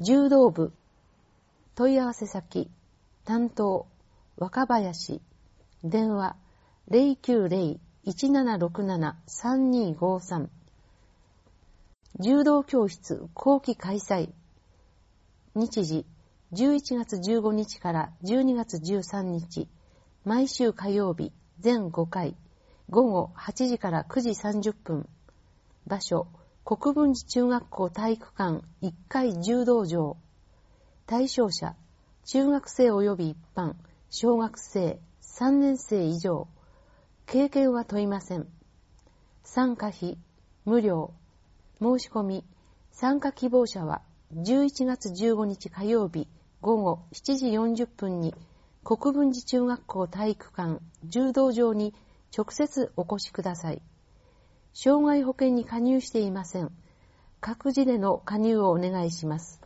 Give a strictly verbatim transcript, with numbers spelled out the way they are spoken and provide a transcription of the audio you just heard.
柔道部。問い合わせ先、担当、若林。電話、ゼロきゅうゼロ いちななろくなな さんにごさん。柔道教室後期開催。日時、じゅういちがつじゅうごにちからじゅうにがつじゅうさんにち。毎週火曜日、全ごかい。午後はちじからくじさんじゅっぷん。場所、国分寺中学校体育館いっかい柔道場。対象者、中学生及び一般、小学生、さんねんせい以上。経験は問いません。参加費、無料。申し込み、参加希望者はじゅういちがつじゅうごにち火曜日午後しちじよんじゅっぷんに国分寺中学校体育館柔道場に直接お越しください。障害保険に加入していません。各自での加入をお願いします。